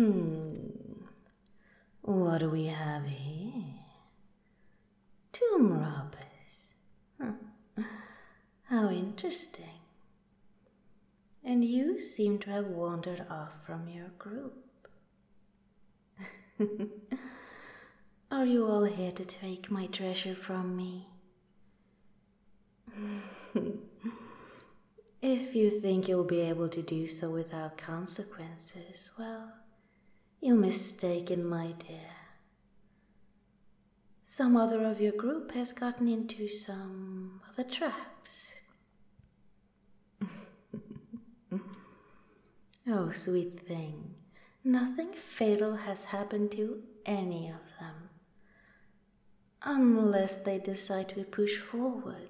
What do we have here? Tomb robbers. How interesting. And you seem to have wandered off from your group. Are you all here to take my treasure from me? If you think you'll be able to do so without consequences, well, you're mistaken, my dear. Some other of your group has gotten into some other traps. Oh, sweet thing, nothing fatal has happened to any of them, unless they decide to push forward.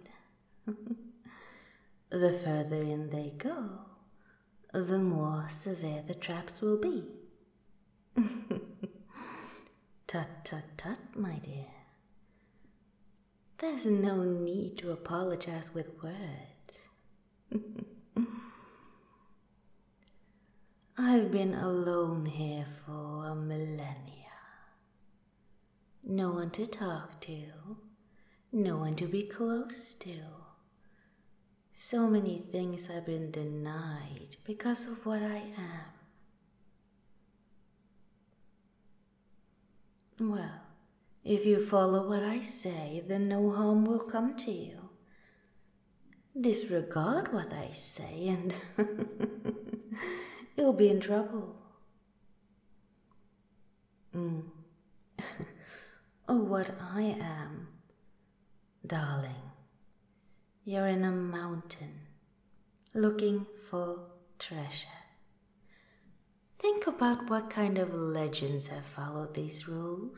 The further in they go, the more severe the traps will be. Tut, tut, tut, my dear. There's no need to apologize with words. I've been alone here for a millennia. No one to talk to, no one to be close to. So many things have been denied because of what I am. Well, if you follow what I say, then no harm will come to you. Disregard what I say and you'll be in trouble. Oh, what I am, darling. You're in a mountain, looking for treasure. Think about what kind of legends have followed these rules.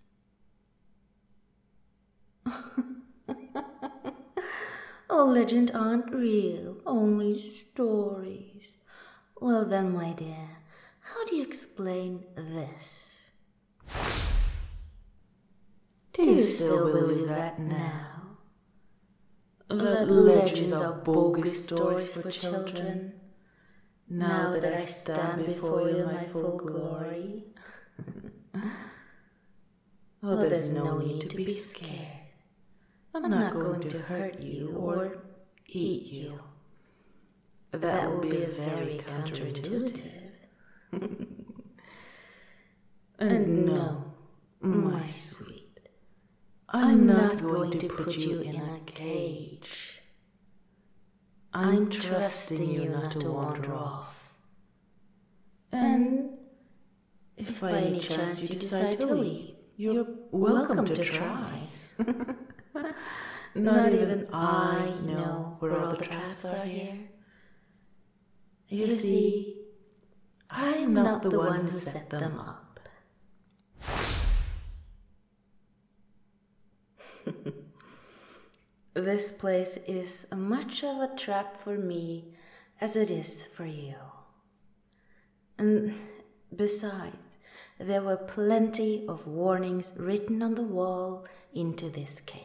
All legends aren't real, only stories. Well then, my dear, how do you explain this? Do you still believe that now? That legends are bogus stories for children, now that I stand before you in my full glory? Well, there's no need to be scared. I'm not going to hurt you or eat you. That will be very counterintuitive. And no, my sweet, I'm not going to put you in a cage. I'm trusting you not to wander off. And if by any chance you decide to leave, you're welcome to try. Not even I know where all the traps are here. You see, I'm not the one who set them up. This place is much of a trap for me as it is for you. And besides, there were plenty of warnings written on the wall into this cave.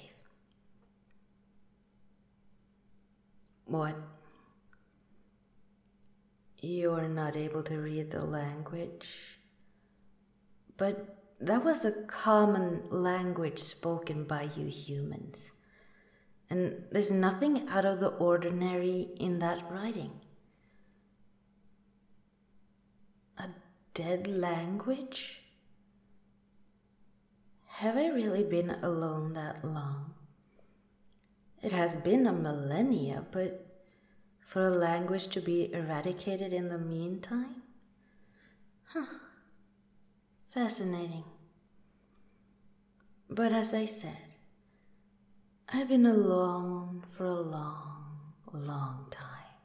What? You're not able to read the language? But that was a common language spoken by you humans. And there's nothing out of the ordinary in that writing. A dead language? Have I really been alone that long? It has been a millennia, but for a language to be eradicated in the meantime? Fascinating. But as I said, I've been alone for a long, long time.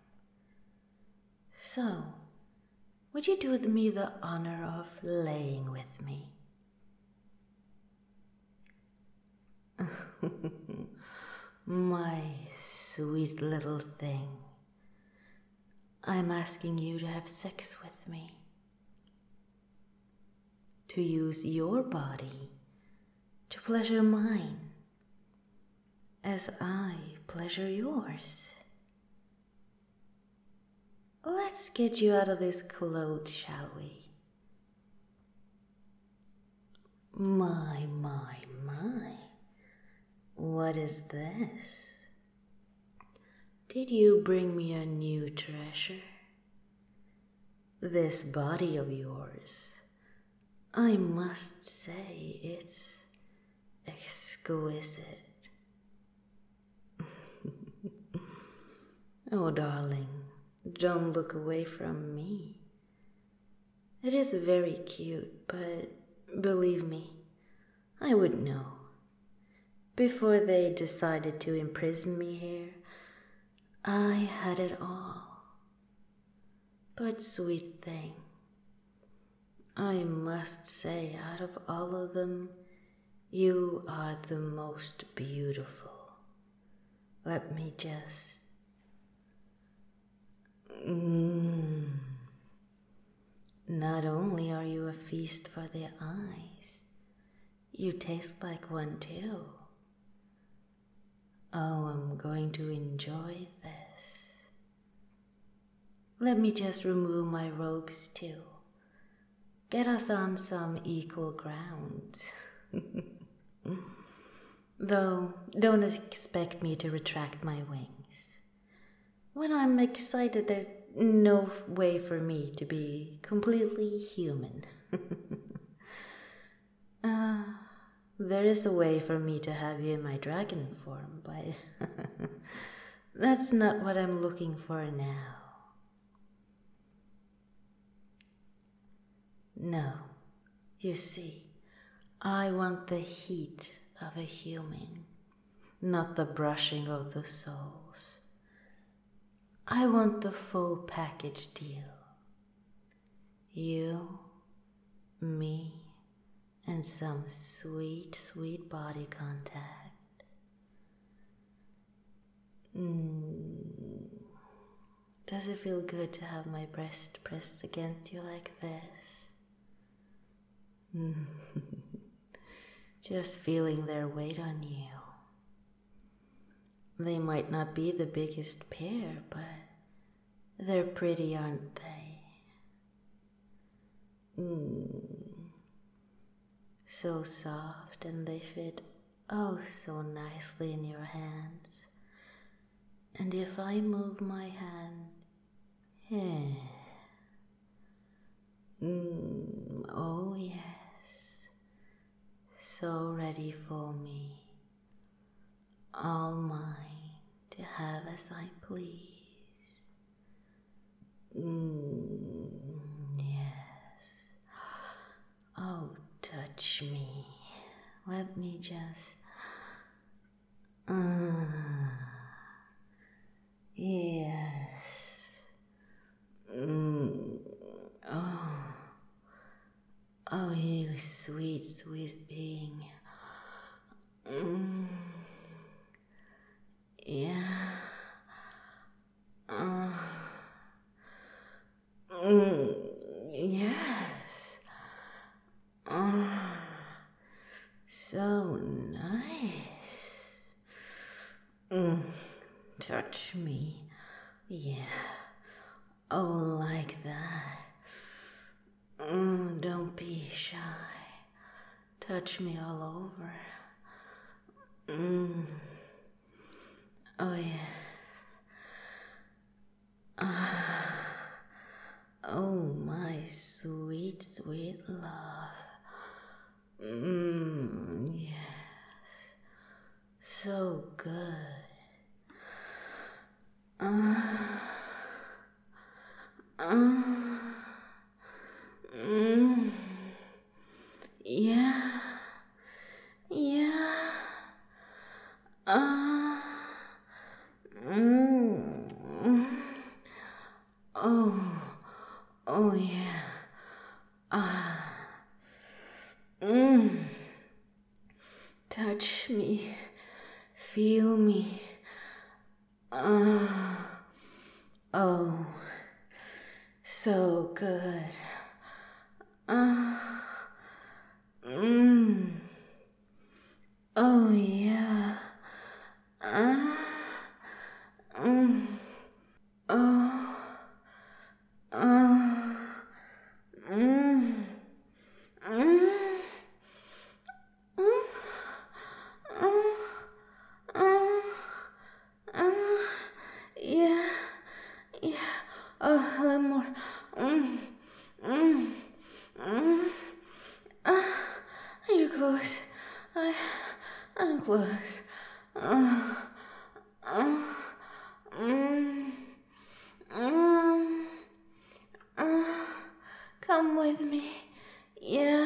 So, would you do me the honor of laying with me? My sweet little thing, I'm asking you to have sex with me. To use your body to pleasure mine, as I pleasure yours. Let's get you out of this clothes, shall we? My. What is this? Did you bring me a new treasure? This body of yours, I must say it's exquisite. Oh, darling, don't look away from me. It is very cute, but believe me, I would know. Before they decided to imprison me here, I had it all. But sweet thing, I must say out of all of them, you are the most beautiful. Let me just... Not only are you a feast for the eyes, you taste like one too. Oh, I'm going to enjoy this. Let me just remove my robes too. Get us on some equal ground. Though, don't expect me to retract my wings. When I'm excited, there's no way for me to be completely human. There is a way for me to have you in my dragon form, but that's not what I'm looking for now. No, you see, I want the heat of a human, not the brushing of the souls. I want the full package deal. You, me, and some sweet, sweet body contact. Does it feel good to have my breast pressed against you like this? Just feeling their weight on you. They might not be the biggest pair, but they're pretty, aren't they? So soft, and they fit oh so nicely in your hands. And if I move my hand, oh yes, so ready for me, all mine to have as I please. Yes. Oh, touch me. Let me just... Yes. Oh, you sweet, sweet being. Yeah. Yes. So nice. Touch me. Yeah. Oh, like that. Don't be shy. Touch me all over. Oh, yes. Oh, my sweet, sweet love. Yes. So good. Yeah. Yeah. Oh yeah. Touch me. Feel me. Oh, so good. Oh yeah. I'm close. Come with me. Yeah.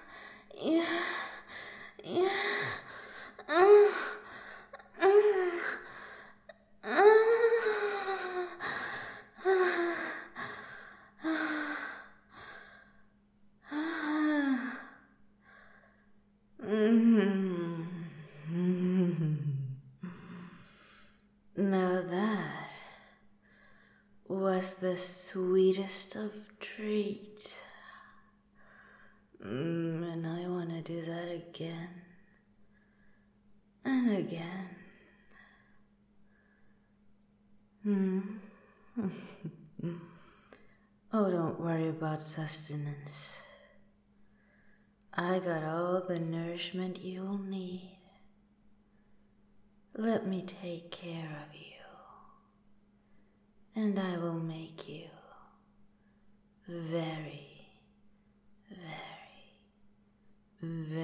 Now that was the sweetest of treats. And I want to do that again and again. Oh, don't worry about sustenance. I got all the nourishment you'll need. Let me take care of you, and I will make you very, very, very